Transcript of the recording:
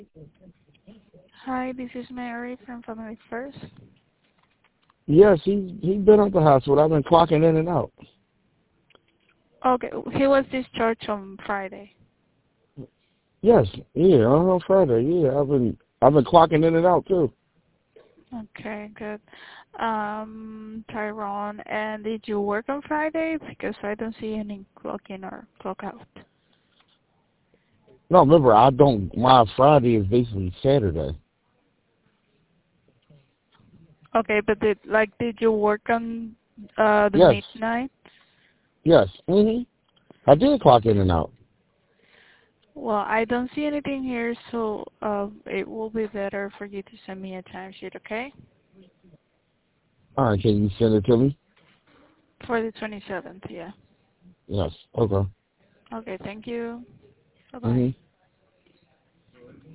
Hi, this is Mary from Family First. Yes, he's been at the hospital. I've been clocking in and out. Okay, he was discharged on Friday. Yes, yeah, on Friday. Yeah, I've been clocking in and out too. Okay, good. Tyrone, and did you work on Friday? Because I don't see any clock in or clock out. No, remember I don't. My Friday is basically Saturday. Okay, but did you work on the Yes, midnight? yes. I did clock in and out. Well, I don't see anything here, so it will be better for you to send me a timesheet, okay? All right, can you send it to me? For the 27th, yeah. Yes. Okay. Okay, thank you. Bye-bye. Mhm.